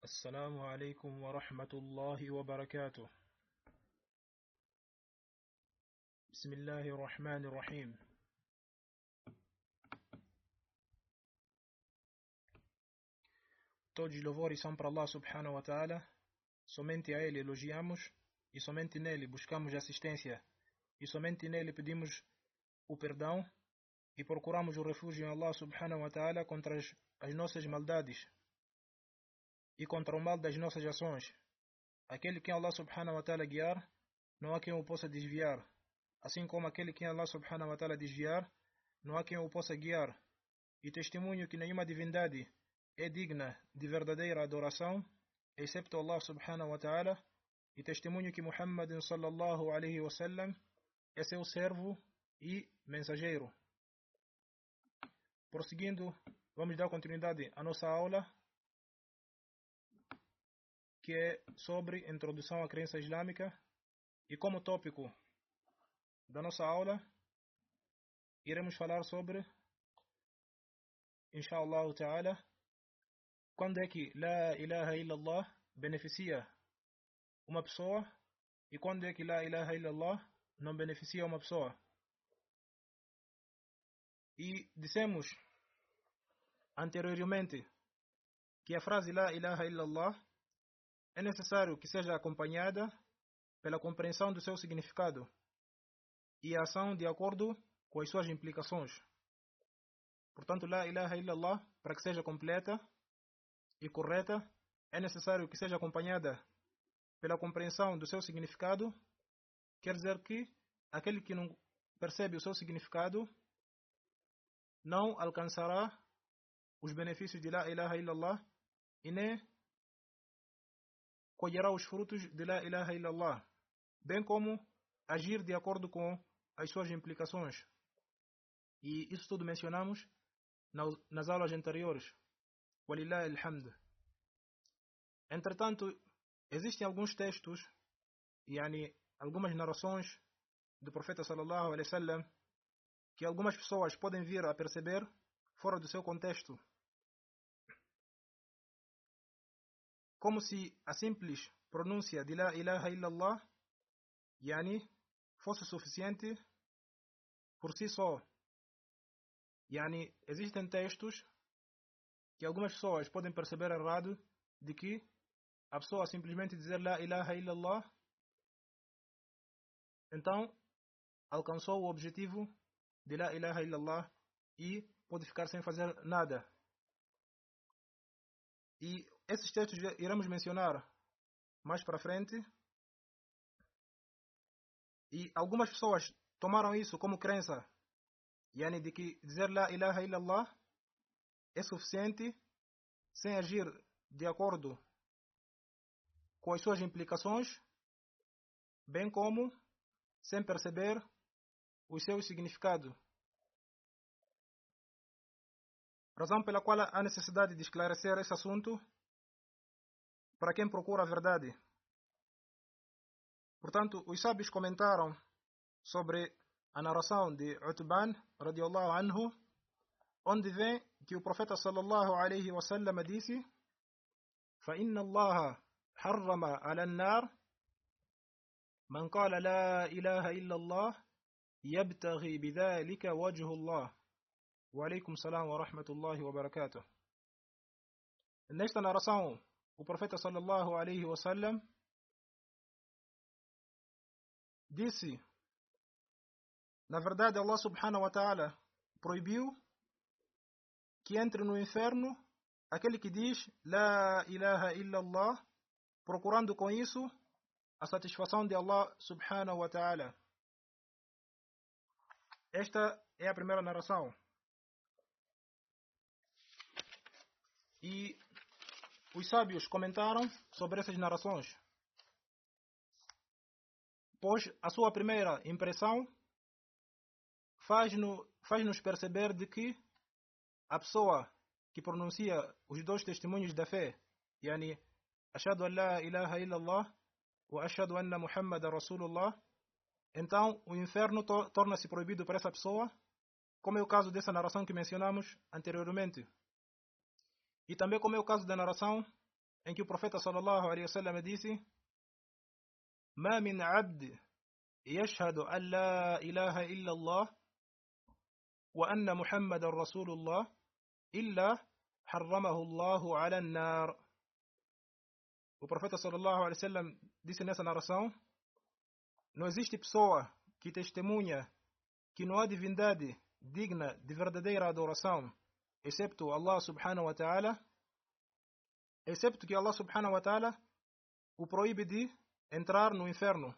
السلام عليكم ورحمة الله وبركاته. بسم الله الرحمن الرحيم. Todos os louvores são para Allah subhanahu wa ta'ala. Somente a Ele elogiamos e somente nele buscamos assistência e somente nele pedimos o perdão e procuramos o refúgio em Allah subhanahu wa ta'ala contra as nossas maldades e contra o mal das nossas ações. Aquele que Allah subhanahu wa ta'ala guiar, não há quem o possa desviar. Assim como aquele que Allah subhanahu wa ta'ala desviar, não há quem o possa guiar. E testemunho que nenhuma divindade é digna de verdadeira adoração, excepto Allah subhanahu wa ta'ala, e testemunho que Muhammad sallallahu alaihi wasallam é seu servo e mensageiro. Prosseguindo, vamos dar continuidade à nossa aula, que é sobre introdução à crença islâmica, e como tópico da nossa aula, iremos falar sobre, inshallah ta'ala, quando é que La ilaha illallah beneficia uma pessoa e quando é que La ilaha illallah não beneficia uma pessoa. E dissemos anteriormente que a frase La ilaha illallah é necessário que seja acompanhada pela compreensão do seu significado e a ação de acordo com as suas implicações. Portanto, La ilaha illallah, para que seja completa e correta, é necessário que seja acompanhada pela compreensão do seu significado. Quer dizer que aquele que não percebe o seu significado não alcançará os benefícios de La ilaha illallah e nem colherá os frutos de La ilaha illallah, bem como agir de acordo com as suas implicações. E isso tudo mencionamos nas aulas anteriores. Walillahi alhamd. Entretanto, existem alguns textos e algumas narrações do profeta sallallahu alaihi wasallam que algumas pessoas podem vir a perceber fora do seu contexto, como se a simples pronúncia de La ilaha illallah fosse suficiente por si só. Existem textos que algumas pessoas podem perceber errado de que a pessoa simplesmente dizer La ilaha illallah, então alcançou o objetivo de La ilaha illallah e pode ficar sem fazer nada. E esses textos iremos mencionar mais para frente. E algumas pessoas tomaram isso como crença, de que dizer La ilaha illallah é suficiente sem agir de acordo com as suas implicações, bem como sem perceber o seu significado. Razão pela qual há necessidade de esclarecer esse assunto para quem procura a verdade. Portanto, os sábios comentaram sobre a narração de Utban radiallahu anhu, onde vem que o profeta sallallahu alaihi wasallam disse: فَإِنَّ اللَّهَ حَرَّمَ عَلَى النَّارِ مَنْ قَالَ لَا إِلَهَ إِلَّا اللَّهِ يَبْتَغِي بِذَلِكَ وَجْهُ اللَّهِ وَعَلَيْكُمْ السَّلَامُ وَرَحْمَةُ اللَّهِ وَبَرَكَاتُهُ. Nesta narração, o profeta sallallahu alaihi wasallam disse: na verdade, Allah subhanahu wa ta'ala proibiu que entre no inferno aquele que diz La ilaha illallah, procurando com isso a satisfação de Allah subhanahu wa ta'ala. Esta é a primeira narração. E os sábios comentaram sobre essas narrações, pois a sua primeira impressão faz-nos perceber de que a pessoa que pronuncia os dois testemunhos da fé, Ashhadu an la ilaha illallah wa ashhadu anna Muhammadan Rasulullah, então o inferno torna-se proibido para essa pessoa, como é o caso dessa narração que mencionamos anteriormente. E também como é o caso da narração em que o profeta sallallahu alaihi wasallam disse: "Ma min 'abd yashhadu an la ilaha illa Allah wa anna Muhammadan Rasulullah illa harramahu Allahu 'ala an-nar." O profeta sallallahu alaihi wasallam disse nessa narração: não existe pessoa que testemunha que não há divindade digna de verdadeira adoração, excepto Allah subhanahu wa ta'ala, excepto que Allah subhanahu wa ta'ala o proíbe de entrar no inferno.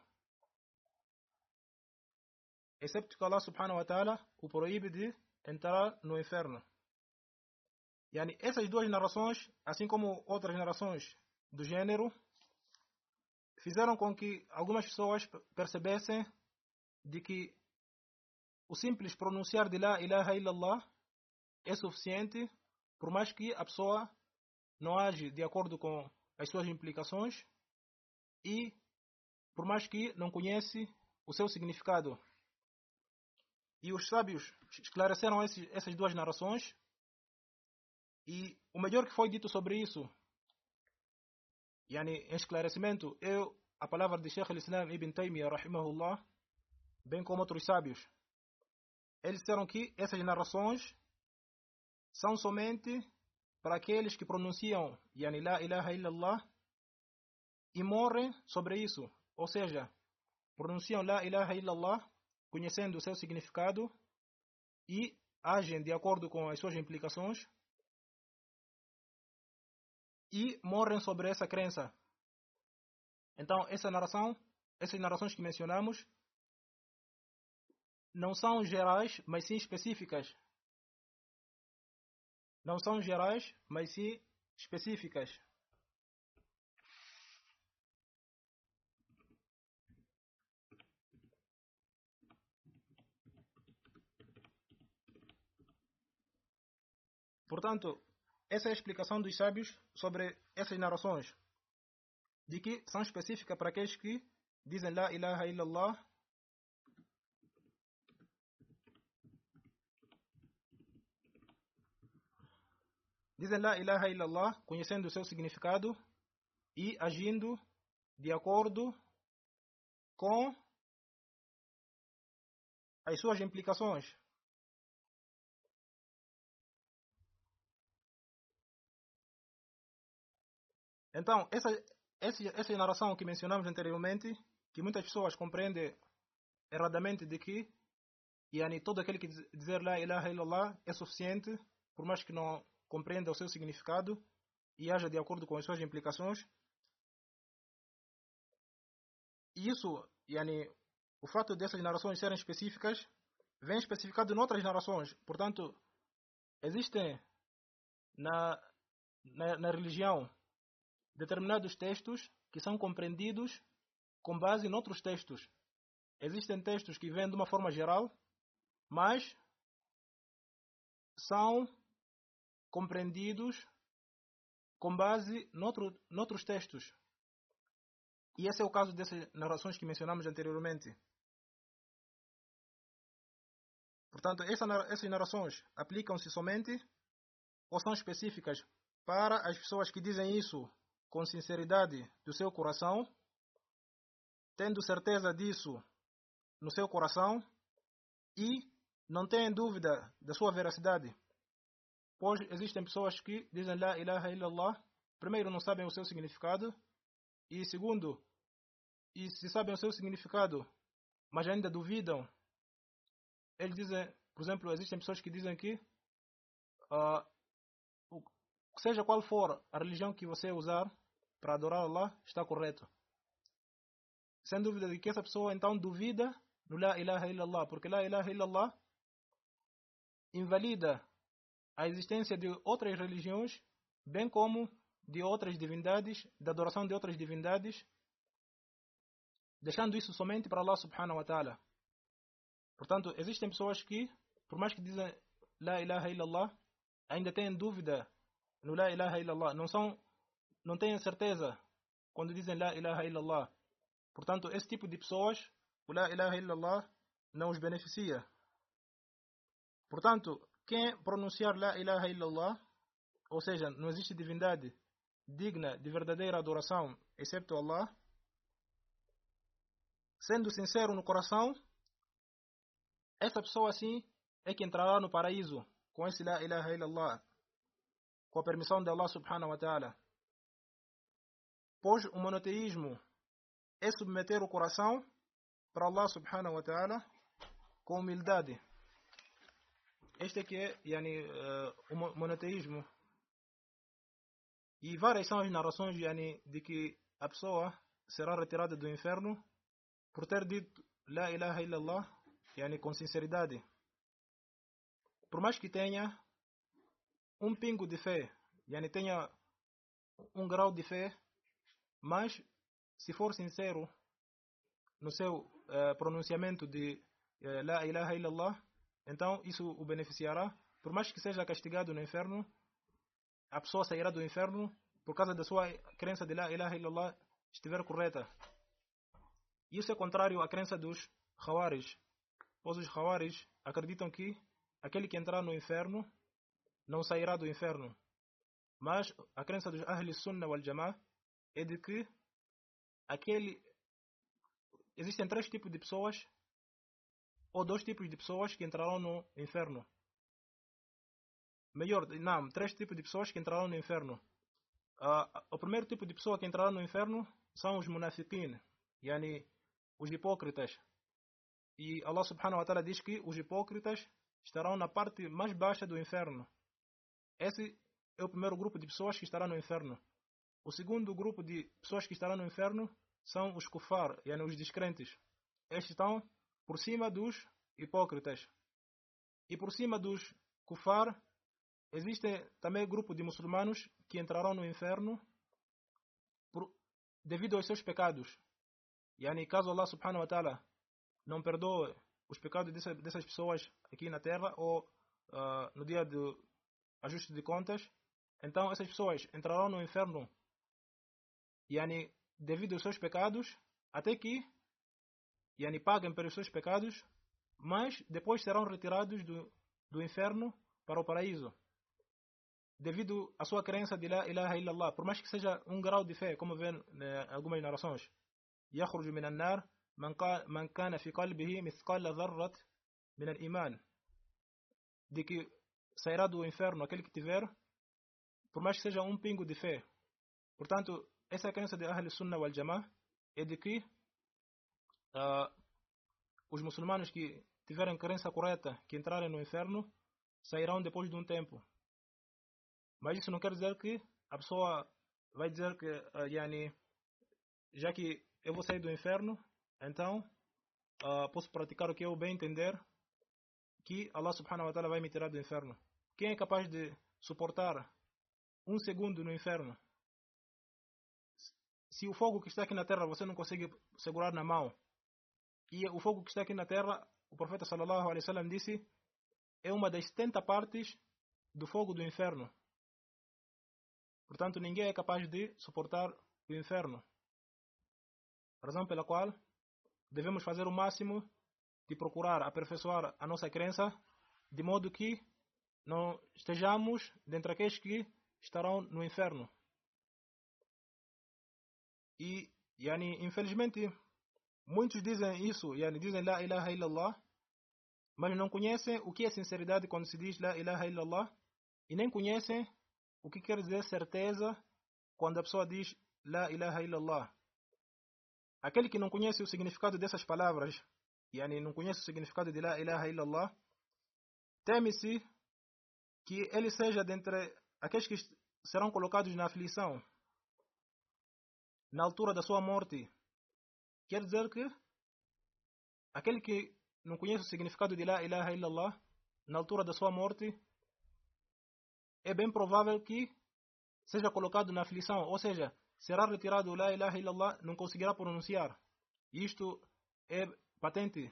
Excepto que Allah subhanahu wa ta'ala o proíbe de entrar no inferno. Yani, essas duas narrações, assim como outras narrações do gênero, fizeram com que algumas pessoas percebessem de que o simples pronunciar de La ilaha illallah é suficiente, por mais que a pessoa não age de acordo com as suas implicações e por mais que não conhece o seu significado. E os sábios esclareceram essas duas narrações, e o melhor que foi dito sobre isso, yani, em esclarecimento, é a palavra de Sheikh al-Islam Ibn Taymiyyah rahimahullah, bem como outros sábios. Eles disseram que essas narrações são somente para aqueles que pronunciam yani, La ilaha illallah e morrem sobre isso. Ou seja, pronunciam La ilaha illallah conhecendo o seu significado e agem de acordo com as suas implicações e morrem sobre essa crença. Então, essas narrações que mencionamos não são gerais, mas sim específicas. Não são gerais, mas sim específicas. Portanto, essa é a explicação dos sábios sobre essas narrações, de que são específicas para aqueles que dizem La ilaha illallah conhecendo o seu significado e agindo de acordo com as suas implicações. Então, essa narração que mencionamos anteriormente, que muitas pessoas compreendem erradamente de que yani, todo aquele que dizer La ilaha illallah é suficiente, por mais que não compreenda o seu significado e haja de acordo com as suas implicações. E isso, yani, o fato dessas narrações serem específicas, vem especificado em outras narrações. Portanto, existem na religião determinados textos que são compreendidos com base em outros textos. Existem textos que vêm de uma forma geral, mas são compreendidos com base noutros textos. E esse é o caso dessas narrações que mencionamos anteriormente. Portanto, essas narrações aplicam-se somente ou são específicas para as pessoas que dizem isso com sinceridade do seu coração, tendo certeza disso no seu coração e não têm dúvida da sua veracidade. Pois existem pessoas que dizem La ilaha illallah, primeiro não sabem o seu significado e segundo, e se sabem o seu significado, mas ainda duvidam, eles dizem, por exemplo, existem pessoas que dizem que seja qual for a religião que você usar para adorar Allah, está correto. Sem dúvida de que essa pessoa então duvida no La ilaha illallah, porque La ilaha illallah invalida a existência de outras religiões, bem como de outras divindades, da adoração de outras divindades, deixando isso somente para Allah subhanahu wa ta'ala. Portanto, existem pessoas que, por mais que dizem La ilaha illallah, ainda têm dúvida no La ilaha illallah, não têm certeza quando dizem La ilaha illallah. Portanto, esse tipo de pessoas, o La ilaha illallah não os beneficia. Portanto, quem pronunciar La ilaha illallah, ou seja, não existe divindade digna de verdadeira adoração, excepto Allah, sendo sincero no coração, essa pessoa assim é que entrará no paraíso com esse La ilaha illallah, com a permissão de Allah subhanahu wa ta'ala. Pois o monoteísmo é submeter o coração para Allah subhanahu wa ta'ala com humildade. Este é que é o monoteísmo. E várias são as narrações de que a pessoa será retirada do inferno por ter dito La ilaha illallah com sinceridade. Por mais que tenha um pingo de fé, tenha um grau de fé, mas se for sincero no seu pronunciamento de La ilaha illallah, então isso o beneficiará. Por mais que seja castigado no inferno, a pessoa sairá do inferno por causa da sua crença de La ilaha illallah estiver correta. Isso é contrário à crença dos Khawarij, pois os Khawarij acreditam que aquele que entrar no inferno não sairá do inferno. Mas a crença dos Ahl Sunnah wal Jama'ah é de que existem 3 tipos de pessoas, ou 2 tipos de pessoas que entrarão no inferno. Não, 3 tipos de pessoas que entrarão no inferno. O primeiro tipo de pessoa que entrará no inferno são os munafiqin, os hipócritas. E Allah subhanahu wa ta'ala diz que os hipócritas estarão na parte mais baixa do inferno. Esse é o primeiro grupo de pessoas que estará no inferno. O segundo grupo de pessoas que estará no inferno são os kufar, os descrentes. Estes estão por cima dos hipócritas. E por cima dos kufar existe também grupo de muçulmanos que entrarão no inferno devido aos seus pecados. Caso Allah subhanahu wa ta'ala não perdoe os pecados dessas pessoas aqui na terra ou no dia do ajuste de contas, então essas pessoas entrarão no inferno devido aos seus pecados, até que paguem pelos seus pecados, mas depois serão retirados do inferno para o paraíso, devido à sua crença de La ilaha illallah, por mais que seja um grau de fé, como vêem em algumas narrações. يخرج من النار من كان في قلبه مثقال ذرة من الإيمان, de que sairá do inferno aquele que tiver, por mais que seja um pingo de fé. Portanto, essa é a crença de Ahl Sunnah wal Jama'ah, é de que os muçulmanos que tiverem crença correta, que entrarem no inferno, sairão depois de um tempo. Mas isso não quer dizer que a pessoa vai dizer que já que eu vou sair do inferno, então posso praticar o que eu bem entender, que Allah subhanahu wa ta'ala vai me tirar do inferno. Quem é capaz de suportar um segundo no inferno? Se o fogo que está aqui na terra você não consegue segurar na mão, e o fogo que está aqui na terra, o profeta sallallahu alaihi wasallam disse, é uma das 70 partes do fogo do inferno. Portanto, ninguém é capaz de suportar o inferno. Razão pela qual devemos fazer o máximo de procurar aperfeiçoar a nossa crença, de modo que não estejamos dentre aqueles que estarão no inferno. E, infelizmente, muitos dizem isso, dizem La ilaha illallah, mas não conhecem o que é sinceridade quando se diz La ilaha illallah, e nem conhecem o que quer dizer certeza quando a pessoa diz La ilaha illallah. Aquele que não conhece o significado dessas palavras, não conhece o significado de La ilaha illallah, teme-se que ele seja dentre aqueles que serão colocados na aflição na altura da sua morte. Quer dizer que aquele que não conhece o significado de La ilaha illallah, na altura da sua morte, é bem provável que seja colocado na aflição, ou seja, será retirado La ilaha illallah, não conseguirá pronunciar. Isto é patente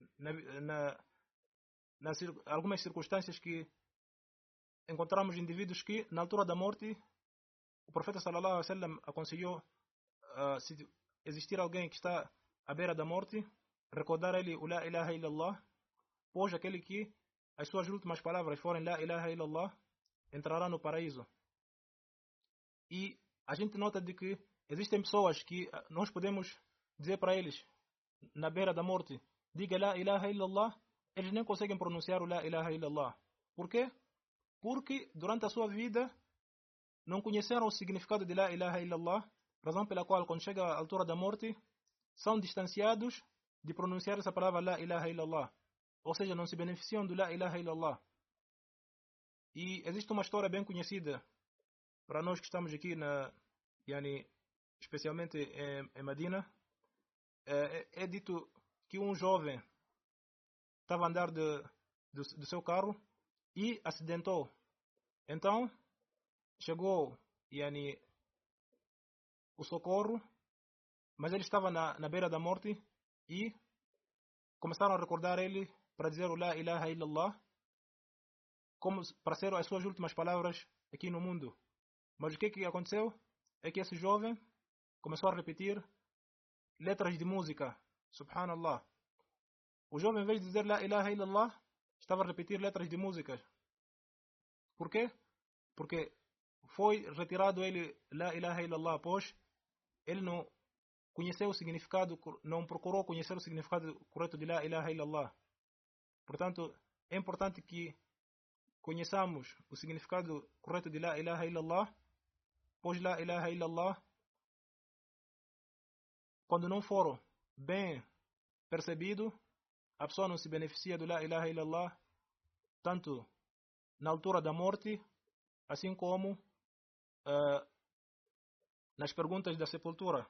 nas algumas circunstâncias que encontramos indivíduos que, na altura da morte, o profeta sallallahu alaihi wasallam aconselhou, se existir alguém que está à beira da morte, recordar ele o La ilaha illallah, pois aquele que as suas últimas palavras forem La ilaha illallah, entrará no paraíso. E a gente nota de que existem pessoas que nós podemos dizer para eles, na beira da morte, diga La ilaha illallah, eles nem conseguem pronunciar o La ilaha illallah. Por quê? Porque durante a sua vida não conheceram o significado de La ilaha illallah, razão pela qual quando chega a altura da morte, são distanciados de pronunciar essa palavra La ilaha illallah. Ou seja, não se beneficiam do La ilaha illallah. E existe uma história bem conhecida para nós que estamos aqui especialmente em Medina. É dito que um jovem estava a andar do seu carro e acidentou. Então chegou o socorro, mas ele estava na beira da morte e começaram a recordar ele para dizer o La ilaha illallah, como para ser as suas últimas palavras aqui no mundo. Mas o que aconteceu? É que esse jovem começou a repetir letras de música. Subhanallah. O jovem, em vez de dizer La ilaha illallah, estava a repetir letras de músicas. Por quê? Porque foi retirado ele La ilaha illallah, pois ele não conheceu o significado, não procurou conhecer o significado correto de La ilaha illallah. Portanto, é importante que conheçamos o significado correto de La ilaha illallah, pois La ilaha illallah, quando não for bem percebido, a pessoa não se beneficia do La ilaha illallah, tanto na altura da morte, assim como nas perguntas da sepultura.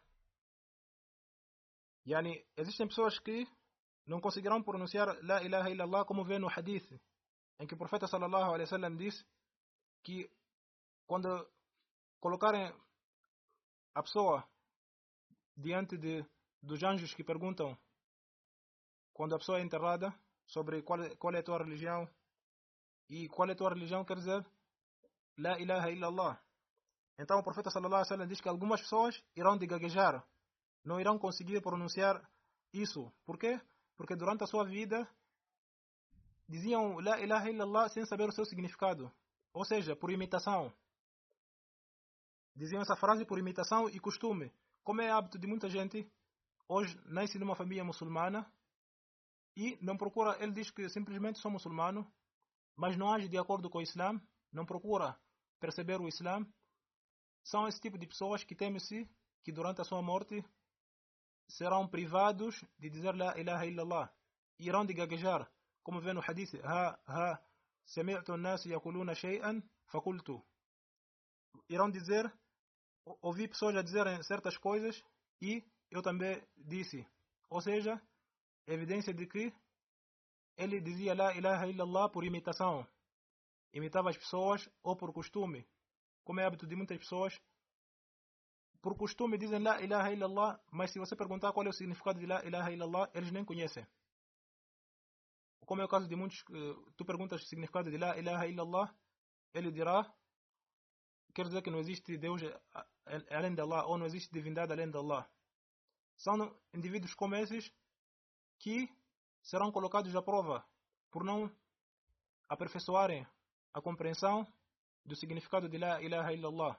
Existem pessoas que não conseguirão pronunciar La ilaha illallah, como vê no hadith, em que o profeta sallallahu alaihi wasallam diz que quando colocarem a pessoa diante dos anjos que perguntam, quando a pessoa é enterrada, sobre qual é a tua religião, e qual é a tua religião quer dizer La ilaha illallah. Então o profeta sallallahu alaihi wasallam diz que algumas pessoas irão de gaguejar, não irão conseguir pronunciar isso. Por quê? Porque durante a sua vida diziam La ilaha illallah sem saber o seu significado. Ou seja, por imitação. Diziam essa frase por imitação e costume. Como é hábito de muita gente, hoje nasce numa família muçulmana e não procura, ele diz que simplesmente sou muçulmano, mas não age de acordo com o Islã, não procura perceber o Islã. São esse tipo de pessoas que temem-se que durante a sua morte serão privados de dizer La ilaha illallah. Irão de gaguejar, como vê no hadith, sami'tu an-nas yaquluna shay'an fakultu. Irão dizer, ouvi pessoas a dizerem certas coisas e eu também disse. Ou seja, evidência de que ele dizia La ilaha illallah por imitação. Imitava as pessoas ou por costume. Como é hábito de muitas pessoas, por costume dizem La ilaha illallah, mas se você perguntar qual é o significado de La ilaha illallah, eles nem conhecem. Como é o caso de muitos, tu perguntas o significado de La ilaha illallah, ele dirá, quer dizer que não existe Deus além de Allah, ou não existe divindade além de Allah. São indivíduos como esses que serão colocados à prova por não aperfeiçoarem a compreensão do significado de La ilaha illallah.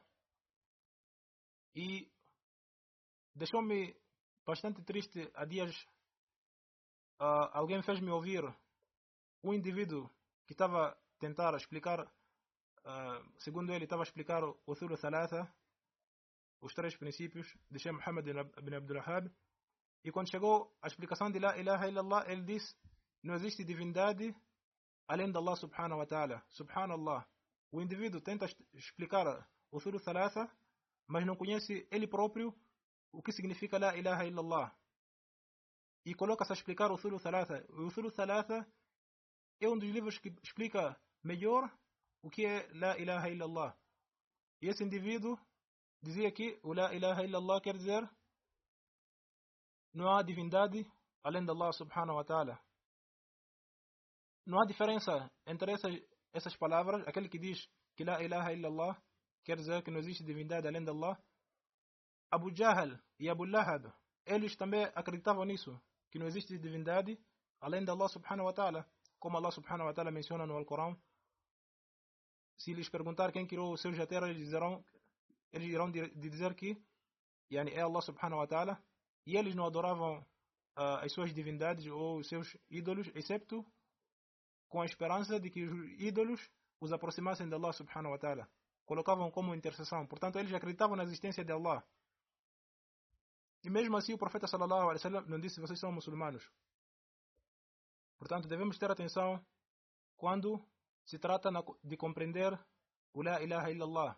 E deixou-me bastante triste há dias. Alguém fez-me ouvir um indivíduo que estava a tentar explicar, segundo ele, estava a explicar o Thulu Thalatha, os três princípios de Sheikh Muhammad ibn Abdul Wahhab. E quando chegou a explicação de La ilaha illallah, ele disse, não existe divindade além de Allah subhanahu wa ta'ala. Subhanallah. O indivíduo tenta explicar o Thulu Thalatha, mas não conhece ele próprio o que significa La ilaha illallah. E coloca-se a explicar o Thulu Thalatha. O Thulu Thalatha é um dos livros que explica melhor o que é La ilaha illallah. E esse indivíduo dizia que o La ilaha illallah quer dizer não há divindade além de Allah subhanahu wa ta'ala. Não há diferença entre essas palavras. Aquele que diz que La ilaha illallah quer dizer que não existe divindade além de Allah. Abu Jahl e Abu Lahab, eles também acreditavam nisso, que não existe divindade além de Allah subhanahu wa ta'ala. Como Allah subhanahu wa ta'ala menciona no Alcorão, se lhes perguntar quem criou os seus jateras, eles dirão eles irão dizer que é Allah subhanahu wa ta'ala, e eles não adoravam as suas divindades ou os seus ídolos, excepto com a esperança de que os ídolos os aproximassem de Allah subhanahu wa ta'ala. Colocavam como intercessão. Portanto, eles acreditavam na existência de Allah. E mesmo assim o profeta sallallahu alaihi wasallam não disse: vocês são muçulmanos. Portanto, devemos ter atenção quando se trata de compreender o La ilaha illallah.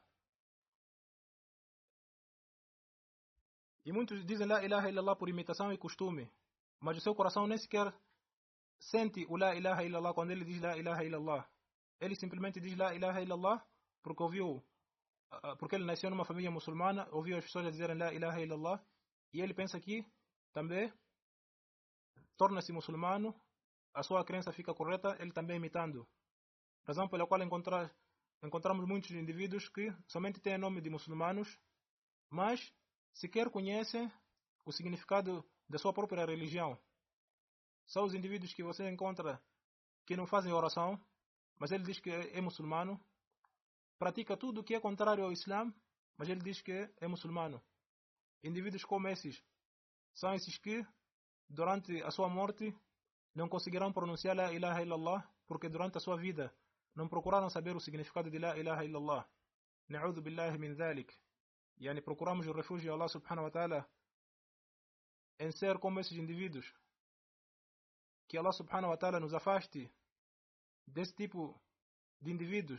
E muitos dizem La ilaha illallah por imitação e costume, mas o seu coração nem sequer sente o La ilaha illallah quando ele diz La ilaha illallah. Ele simplesmente diz La ilaha illallah porque ele nasceu numa família muçulmana, ouviu as pessoas dizerem La ilaha illallah, e ele pensa que também torna-se muçulmano, a sua crença fica correta, ele também imitando. Razão pela qual encontramos muitos indivíduos que somente têm nome de muçulmanos, mas sequer conhecem o significado da sua própria religião. São os indivíduos que você encontra que não fazem oração, mas ele diz que é muçulmano, pratica tudo o que é contrário ao Islã, mas ele diz que é muçulmano. Indivíduos como esses são esses que, durante a sua morte, não conseguirão pronunciar La ilaha illallah, porque durante a sua vida não procuraram saber o significado de La ilaha illallah. Na'udhu billahi min dhalik. Procuramos o refúgio de Allah subhanahu wa ta'ala em ser como esses indivíduos. Que Allah subhanahu wa ta'ala nos afaste desse tipo de indivíduos,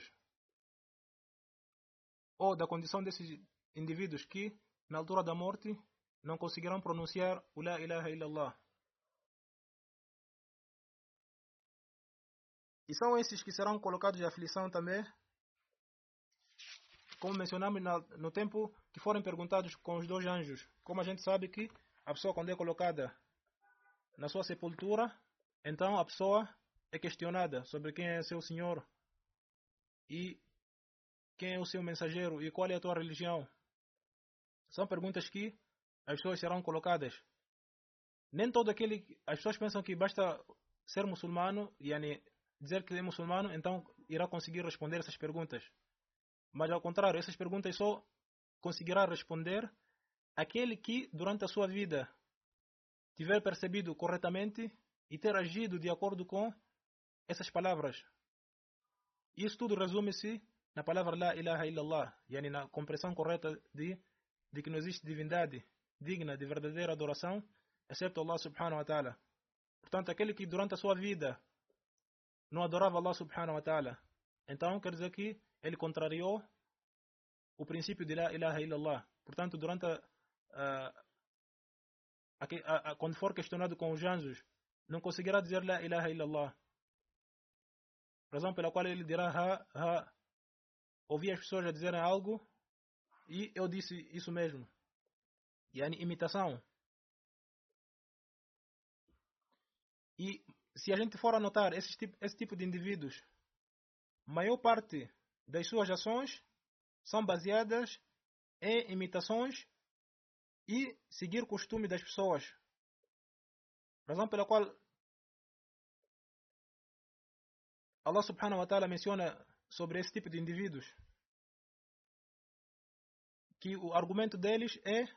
ou da condição desses indivíduos que, na altura da morte, não conseguirão pronunciar o La ilaha illallah. E são esses que serão colocados em aflição também, como mencionamos no tempo que forem perguntados com os 2 anjos. Como a gente sabe que a pessoa, quando é colocada na sua sepultura, então a pessoa é questionada sobre quem é seu Senhor e quem é o seu mensageiro e qual é a tua religião. São perguntas que as pessoas serão colocadas. Nem todo as pessoas pensam que basta ser muçulmano, dizer que é muçulmano, então irá conseguir responder essas perguntas. Mas ao contrário, essas perguntas só conseguirá responder aquele que durante a sua vida tiver percebido corretamente e ter agido de acordo com essas palavras. Isso tudo resume-se na palavra La ilaha illallah, na compreensão correta de que não existe divindade digna de verdadeira adoração, exceto Allah subhanahu wa ta'ala. Portanto, aquele que durante a sua vida não adorava Allah subhanahu wa ta'ala, então quer dizer que ele contrariou o princípio de La ilaha illallah. Portanto, durante quando for questionado com os anjos, não conseguirá dizer La ilaha illallah. Razão pela qual ele dirá ouvi as pessoas a dizerem algo e eu disse isso mesmo. Imitação. E se a gente for anotar esse tipo de indivíduos, maior parte das suas ações são baseadas em imitações e seguir costume das pessoas. Razão pela qual Allah subhanahu wa ta'ala menciona sobre esse tipo de indivíduos que o argumento deles é,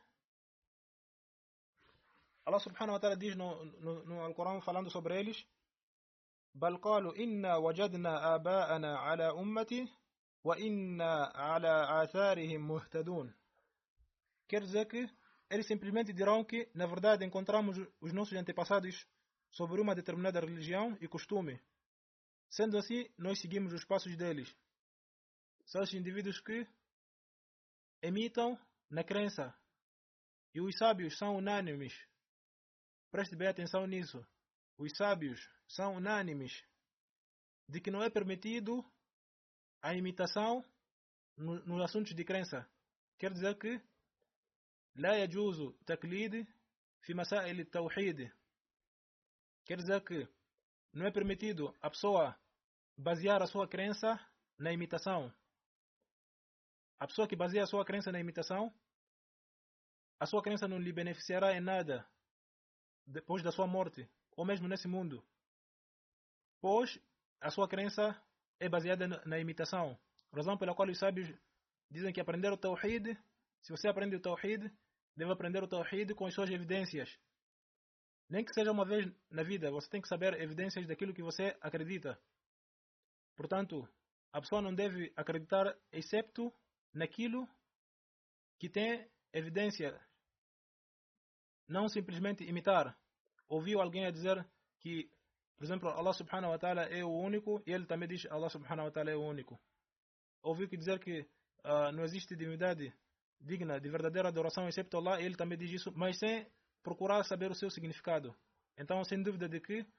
Allah subhanahu wa ta'ala diz no Alcorão falando sobre eles: بل قالوا إنا وجدنا آباءنا على أمتي وإنا على آثارهم مهتدون. Quer dizer que eles simplesmente dirão que, na verdade, encontramos os nossos antepassados sobre uma determinada religião e costume. Sendo assim, nós seguimos os passos deles. São os indivíduos que imitam na crença. E os sábios são unânimes. Preste bem atenção nisso. Os sábios são unânimes de que não é permitido a imitação nos assuntos de crença. Quer dizer que لا يجوز تقليد في مسائل التوحيد. Quer dizer que não é permitido a pessoa basear a sua crença na imitação. A pessoa que baseia a sua crença na imitação, a sua crença não lhe beneficiará em nada depois da sua morte, ou mesmo nesse mundo. Pois a sua crença é baseada na imitação. Razão pela qual os sábios dizem que aprender o Tawhid se você aprende o Tawhid, deve aprender o Tawhid com as suas evidências. Nem que seja uma vez na vida, você tem que saber evidências daquilo que você acredita. Portanto, a pessoa não deve acreditar excepto naquilo que tem evidência. Não simplesmente imitar. Ouviu alguém a dizer que, por exemplo, Allah subhanahu wa ta'ala é o único, e ele também diz Allah subhanahu wa ta'ala é o único. Ouviu que dizer que não existe divindade digna de verdadeira adoração excepto Allah, e ele também diz isso, mas sem procurar saber o seu significado. Então, sem dúvida de que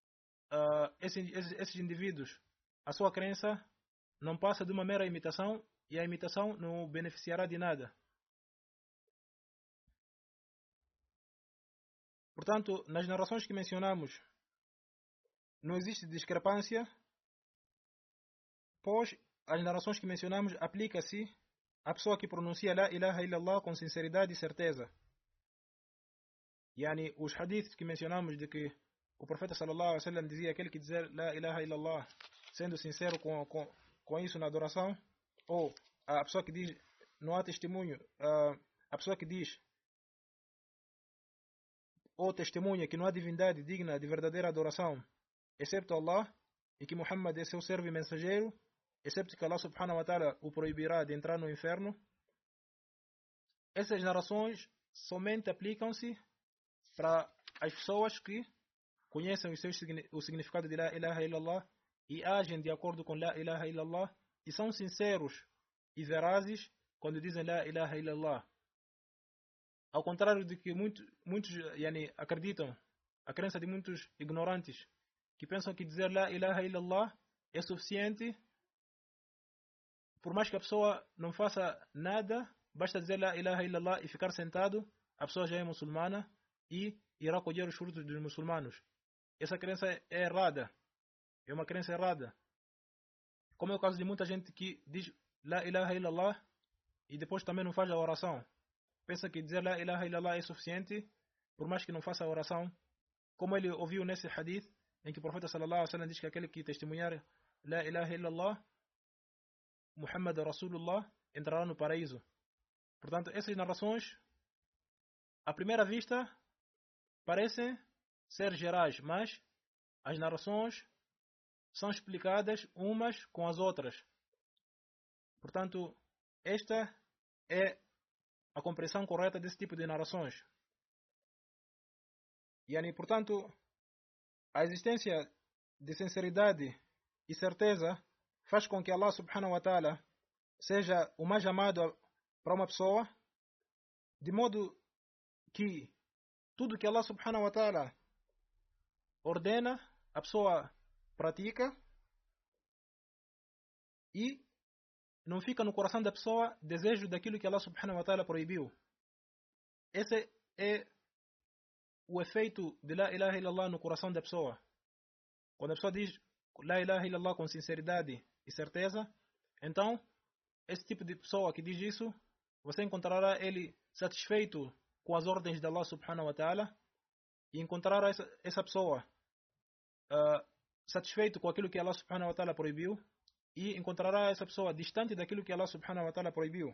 esses indivíduos, a sua crença não passa de uma mera imitação, e a imitação não o beneficiará de nada. Portanto, nas narrações que mencionamos, não existe discrepância, pois as narrações que mencionamos aplicam-se à pessoa que pronuncia La ilaha illallah com sinceridade e certeza. Yani, os hadiths que mencionamos de que o profeta sallallahu alaihi wasallam dizia aquele que dizer La ilaha illallah sendo sincero com isso na adoração, ou a pessoa que diz não há testemunho, a pessoa que diz ou testemunha que não há divindade digna de verdadeira adoração excepto Allah, e que Muhammad é seu servo e mensageiro, excepto que Allah subhanahu wa ta'ala o proibirá de entrar no inferno. Essas narrações somente aplicam-se para as pessoas que conhecem o significado de La ilaha illallah e agem de acordo com La ilaha illallah e são sinceros e verazes quando dizem La ilaha illallah. Ao contrário de que muitos acreditam, a crença de muitos ignorantes, que pensam que dizer La ilaha illallah é suficiente, por mais que a pessoa não faça nada, basta dizer La ilaha illallah e ficar sentado, a pessoa já é muçulmana e irá colher os frutos dos muçulmanos. Essa crença é errada, é uma crença errada. Como é o caso de muita gente que diz La ilaha illallah e depois também não faz a oração. Pensa que dizer La ilaha illallah é suficiente, por mais que não faça a oração, como ele ouviu nesse hadith, em que o profeta sallallahu alaihi wasallam diz que aquele que testemunhar La ilaha illallah, Muhammad Rasulullah, entrará no paraíso. Portanto, essas narrações, à primeira vista, parecem ser gerais, mas as narrações são explicadas umas com as outras. Portanto, esta é a compreensão correta desse tipo de narrações. E, portanto, a existência de sinceridade e certeza faz com que Allah subhanahu wa ta'ala seja o mais amado para uma pessoa, de modo que tudo que Allah subhanahu wa ta'ala ordena, a pessoa pratica e não fica no coração da pessoa desejo daquilo que Allah subhanahu wa ta'ala proibiu. Esse é o efeito de La ilaha illallah no coração da pessoa. Quando a pessoa diz La ilaha illallah com sinceridade e certeza, então esse tipo de pessoa que diz isso, você encontrará ele satisfeito com as ordens de Allah subhanahu wa ta'ala e encontrará essa pessoa satisfeito com aquilo que Allah subhanahu wa ta'ala proibiu e encontrará essa pessoa distante daquilo que Allah subhanahu wa ta'ala proibiu.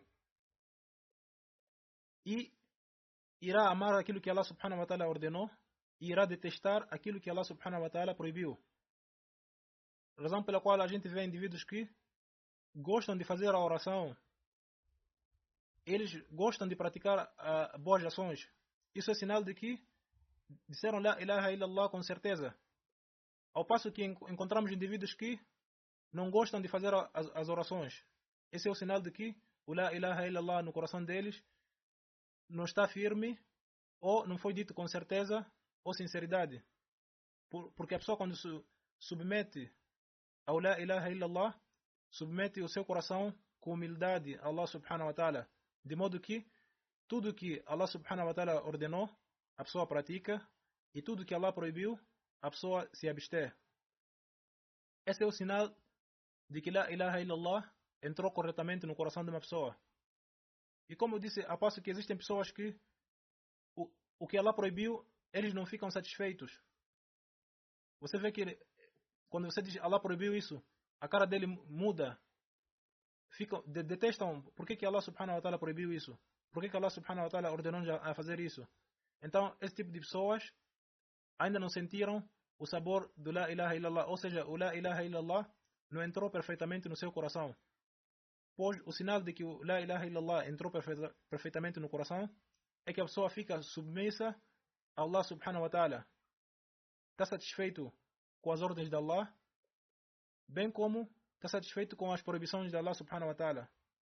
E irá amar aquilo que Allah subhanahu wa ta'ala ordenou e irá detestar aquilo que Allah subhanahu wa ta'ala proibiu. Razão pela qual a gente vê indivíduos que gostam de fazer a oração, eles gostam de praticar boas ações. Isso é sinal de que disseram La ilaha illallah com certeza. Ao passo que encontramos indivíduos que não gostam de fazer as orações. Esse é o sinal de que o La ilaha illallah no coração deles não está firme ou não foi dito com certeza ou sinceridade. Porque a pessoa quando se submete ao La ilaha illallah, submete o seu coração com humildade a Allah subhanahu wa ta'ala. De modo que tudo que Allah subhanahu wa ta'ala ordenou, a pessoa pratica, e tudo que Allah proibiu, a pessoa se abstém. Esse é o sinal de que La ilaha illallah entrou corretamente no coração de uma pessoa. E como eu disse, aposto que existem pessoas que o que Allah proibiu, eles não ficam satisfeitos. Você vê que quando você diz Allah proibiu isso, a cara dele muda. detestam por que Allah subhanahu wa ta'ala proibiu isso, por que Allah subhanahu wa ta'ala ordenou a fazer isso. Então, esse tipo de pessoas ainda não sentiram o sabor do La ilaha illallah, ou seja, o La ilaha illallah não entrou perfeitamente no seu coração. Pois o sinal de que o La ilaha illallah entrou perfeitamente no coração é que a pessoa fica submissa a Allah subhanahu wa ta'ala. Está satisfeito com as ordens de Allah, bem como está satisfeito com as proibições de Allah subhanahu wa ta'ala.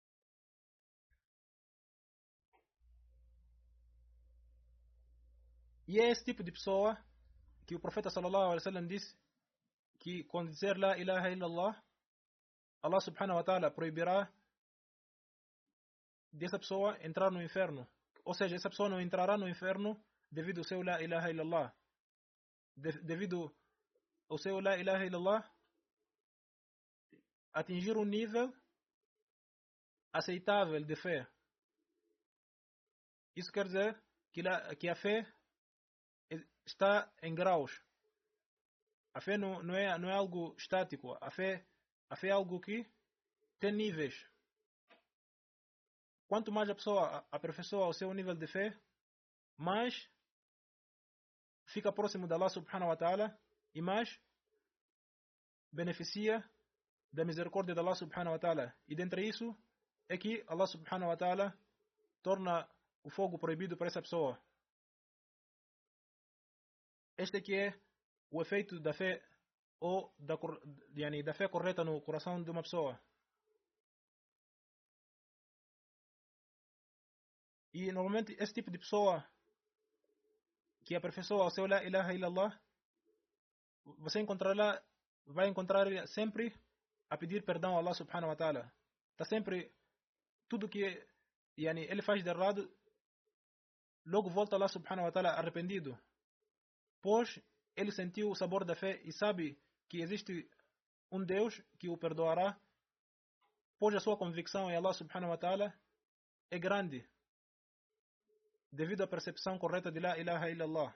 E é esse tipo de pessoa que o profeta sallallahu alaihi wasallam disse que quando dizer La ilaha illallah, Allah subhanahu wa ta'ala proibirá dessa pessoa entrar no inferno. Ou seja, essa pessoa não entrará no inferno devido ao seu La ilaha illallah. Devido ao seu La ilaha illallah atingir um nível aceitável de fé. Isso quer dizer que a fé está em graus. A fé não é algo estático. A fé é algo que tem níveis. Quanto mais a pessoa aperfeiçoa o seu nível de fé, mais fica próximo de Allah subhanahu wa ta'ala e mais beneficia da misericórdia de Allah subhanahu wa ta'ala. E dentre isso é que Allah subhanahu wa ta'ala torna o fogo proibido para essa pessoa. Este aqui é o efeito da fé ou da fé correta no coração de uma pessoa. E normalmente esse tipo de pessoa que aperfeiçoa o seu La ilaha illallah, vai encontrar sempre a pedir perdão a Allah subhanahu wa ta'ala. Está sempre, tudo que ele faz de errado, logo volta a Allah subhanahu wa ta'ala arrependido. Pois ele sentiu o sabor da fé e sabe que existe um Deus que o perdoará, pois a sua convicção em Allah subhanahu wa ta'ala é grande, devido à percepção correta de La ilaha illallah.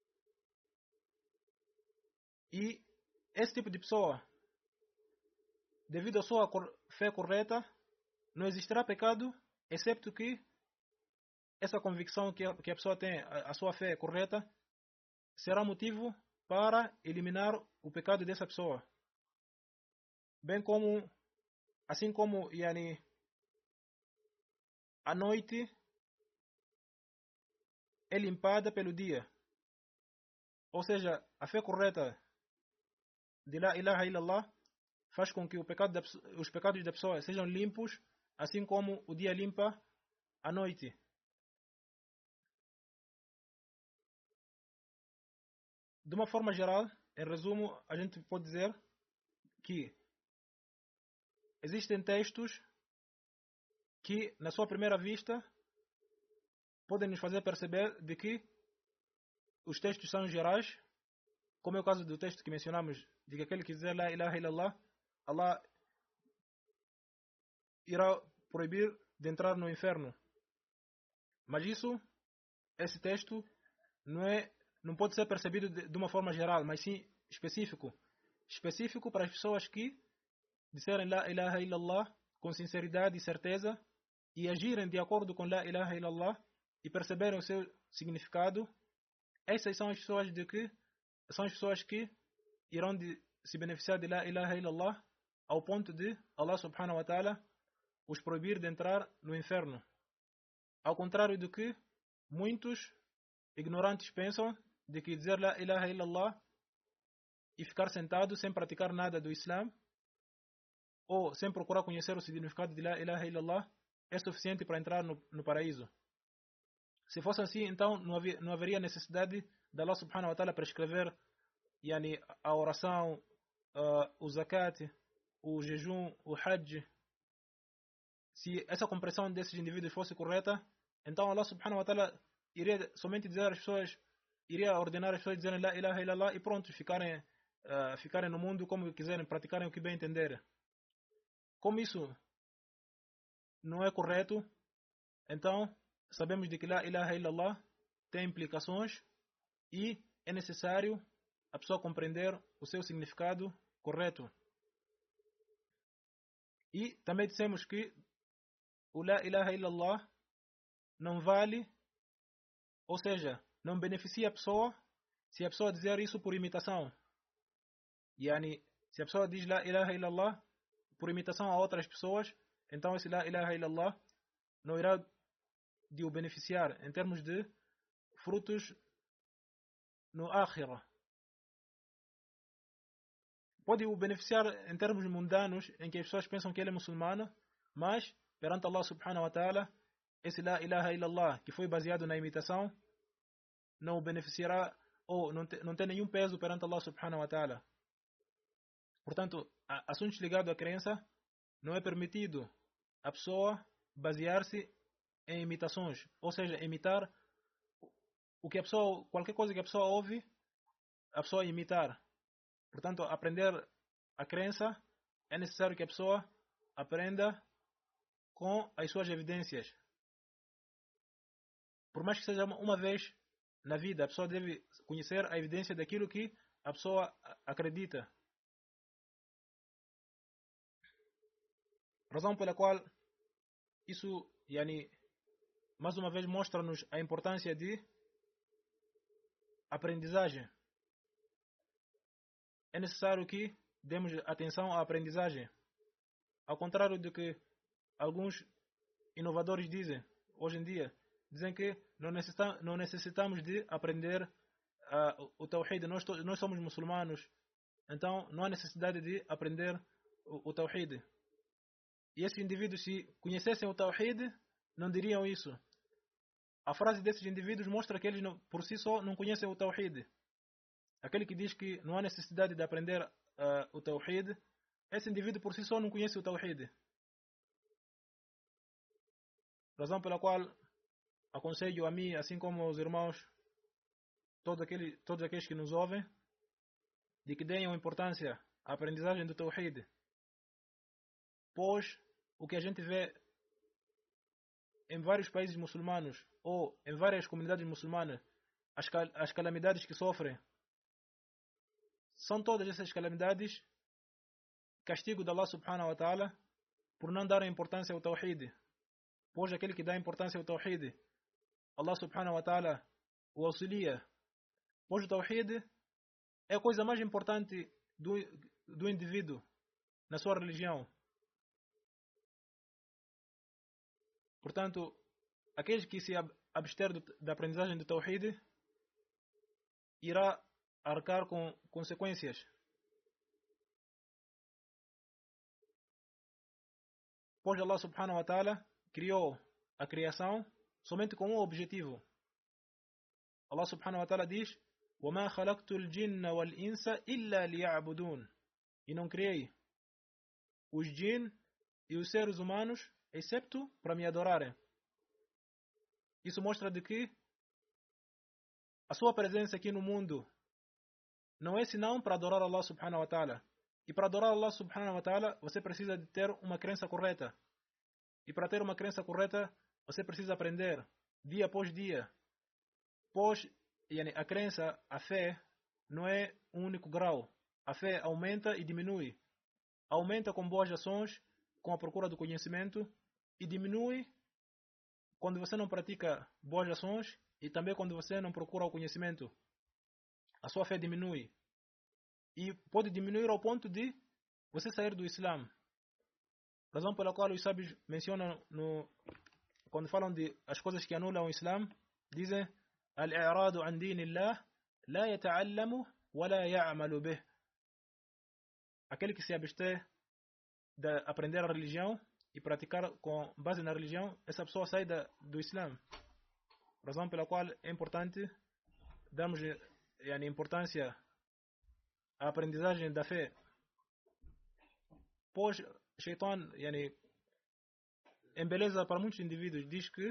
E esse tipo de pessoa, devido à sua fé correta, não existirá pecado, excepto que essa convicção que a pessoa tem, a sua fé correta, será motivo para eliminar o pecado dessa pessoa. Bem como, assim como a noite é limpada pelo dia. Ou seja, a fé correta de La ilaha illallah faz com que os pecados da pessoa sejam limpos, assim como o dia limpa a noite. De uma forma geral, em resumo, a gente pode dizer que existem textos que, na sua primeira vista, podem nos fazer perceber de que os textos são gerais, como é o caso do texto que mencionamos, de que aquele que dizer La ilaha illallah, Allah irá proibir de entrar no inferno. Mas esse texto não pode ser percebido de uma forma geral, mas sim específico. Específico para as pessoas que disserem La ilaha illallah com sinceridade e certeza e agirem de acordo com La ilaha illallah e perceberem o seu significado. Essas são as pessoas que irão se beneficiar de La ilaha illallah ao ponto de Allah subhanahu wa ta'ala os proibir de entrar no inferno. Ao contrário do que muitos ignorantes pensam, de que dizer La ilaha illallah e ficar sentado sem praticar nada do Islã ou sem procurar conhecer o significado de La ilaha illallah é suficiente para entrar no paraíso. Se fosse assim, então não haveria necessidade de Allah subhanahu wa ta'ala prescrever a oração, o zakat, o jejum, o hajj. Se essa compreensão desses indivíduos fosse correta, então Allah subhanahu wa ta'ala iria somente dizer às pessoas, iria ordenar as pessoas dizerem La ilaha illallah e pronto, ficarem no mundo como quiserem, praticarem o que bem entenderem. Como isso não é correto, então sabemos de que La ilaha illallah tem implicações e é necessário a pessoa compreender o seu significado correto. E também dissemos que o La ilaha illallah não vale, ou seja, não beneficia a pessoa se a pessoa dizer isso por imitação. Yani, se a pessoa diz La ilaha illallah por imitação a outras pessoas, então esse La ilaha illallah não irá de o beneficiar em termos de frutos no Akhirah. Pode o beneficiar em termos mundanos, em que as pessoas pensam que ele é muçulmano, mas perante Allah subhanahu wa ta'ala, esse La ilaha illallah que foi baseado na imitação não o beneficiará ou não tem nenhum peso perante Allah subhanahu wa ta'ala. Portanto, assuntos ligados à crença, não é permitido a pessoa basear-se em imitações, ou seja, imitar o que a pessoa, qualquer coisa que a pessoa ouve, a pessoa imitar. Portanto, aprender a crença é necessário que a pessoa aprenda com as suas evidências. Por mais que seja uma vez na vida, a pessoa deve conhecer a evidência daquilo que a pessoa acredita. Razão pela qual isso, mais uma vez mostra-nos a importância de aprendizagem. É necessário que demos atenção à aprendizagem. Ao contrário do que alguns inovadores dizem hoje em dia, dizem que não necessitamos de aprender o Tawhid. Nós somos muçulmanos, então não há necessidade de aprender o Tawhid. E esses indivíduos, se conhecessem o Tawhid, não diriam isso. A frase desses indivíduos mostra que eles por si só não conhecem o Tawhid. Aquele que diz que não há necessidade de aprender o Tawhid, esse indivíduo por si só não conhece o Tawhid. Razão pela qual aconselho a mim, assim como aos irmãos, todos aqueles que nos ouvem, de que deem importância à aprendizagem do Tawhid. Pois o que a gente vê em vários países muçulmanos ou em várias comunidades muçulmanas, as calamidades que sofrem, são todas essas calamidades castigo de Allah subhanahu wa ta'ala por não dar importância ao Tawhid. Pois aquele que dá importância ao Tawhid, Allah subhanahu wa ta'ala o auxilia. Pois o Tawhid é a coisa mais importante do indivíduo na sua religião. Portanto, aqueles que se abster da aprendizagem do Tawhid irá arcar com consequências. Pois Allah subhanahu wa ta'ala criou a criação somente com um objetivo. Allah subhanahu wa ta'ala diz: وَمَا خَلَقْتُ الْجِنَّ وَالْإِنسَ إِلَّا لِيَعْبُدُونَ. E não criei os jinn e os seres humanos excepto para me adorarem. Isso mostra de que a sua presença aqui no mundo não é senão para adorar Allah subhanahu wa ta'ala. E para adorar Allah subhanahu wa ta'ala, você precisa de ter uma crença correta. E para ter uma crença correta, você precisa aprender dia após dia. Pois a crença, a fé, não é um único grau. A fé aumenta e diminui. Aumenta com boas ações, com a procura do conhecimento, e diminui quando você não pratica boas ações e também quando você não procura o conhecimento. A sua fé diminui. E pode diminuir ao ponto de você sair do Islã. Razão pela qual os sábios mencionam, quando falam de as coisas que anulam o Islã, dizem: Al-i'radu an dinillah la yata'allamu wa la ya'malu bih. Aquele que se abster de aprender a religião e praticar com base na religião, essa pessoa sai do Islã. Razão pela qual é importante darmos importância à aprendizagem da fé. Pois Shaitan embeleza para muitos indivíduos, diz que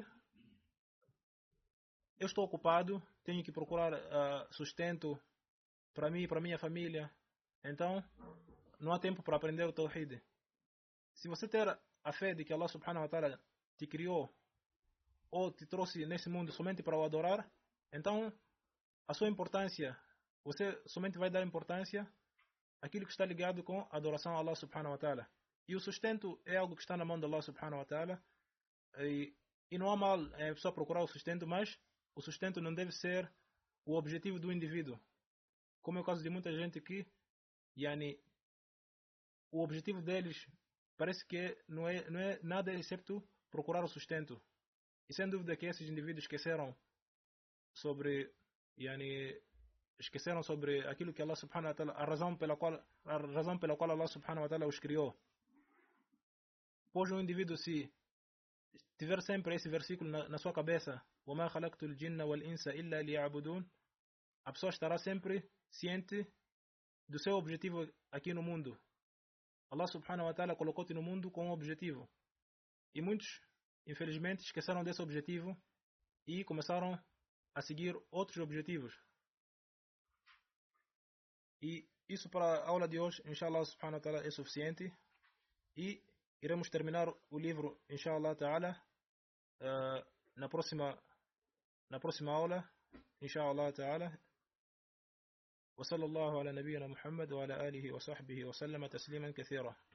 eu estou ocupado, tenho que procurar sustento para mim e para minha família, então não há tempo para aprender o Tawhid. Se você ter a fé de que Allah subhanahu wa ta'ala te criou ou te trouxe nesse mundo somente para o adorar, então a sua importância, você somente vai dar importância àquilo que está ligado com a adoração a Allah subhanahu wa ta'ala. E o sustento é algo que está na mão de Allah subhanahu wa ta'ala. E não há mal a pessoa procurar o sustento, mas o sustento não deve ser o objetivo do indivíduo. Como é o caso de muita gente que, yani, o objetivo deles parece que não é nada excepto procurar o sustento. E sem dúvida que esses indivíduos sobre, yani, esqueceram sobre aquilo que Allah subhanahu wa ta'ala, a razão pela qual Allah subhanahu wa ta'ala os criou. Pois o indivíduo, se tiver sempre esse versículo na sua cabeça, وَمَا خَلَقْتُ الْجِنَّ وَالْإِنسَ إِلَّا لِيَعْبُدُونَ, a pessoa estará sempre ciente do seu objetivo aqui no mundo. Allah subhanahu wa ta'ala colocou-te no mundo com um objetivo. E muitos, infelizmente, esqueceram desse objetivo e começaram a seguir outros objetivos. E isso para a aula de hoje, inshallah subhanahu wa ta'ala, é suficiente. E iremos terminar o livro, inshallah ta'ala, na próxima aula, inshallah ta'ala. وصلى الله على نبينا محمد وعلى آله وصحبه وسلم تسليما كثيرا.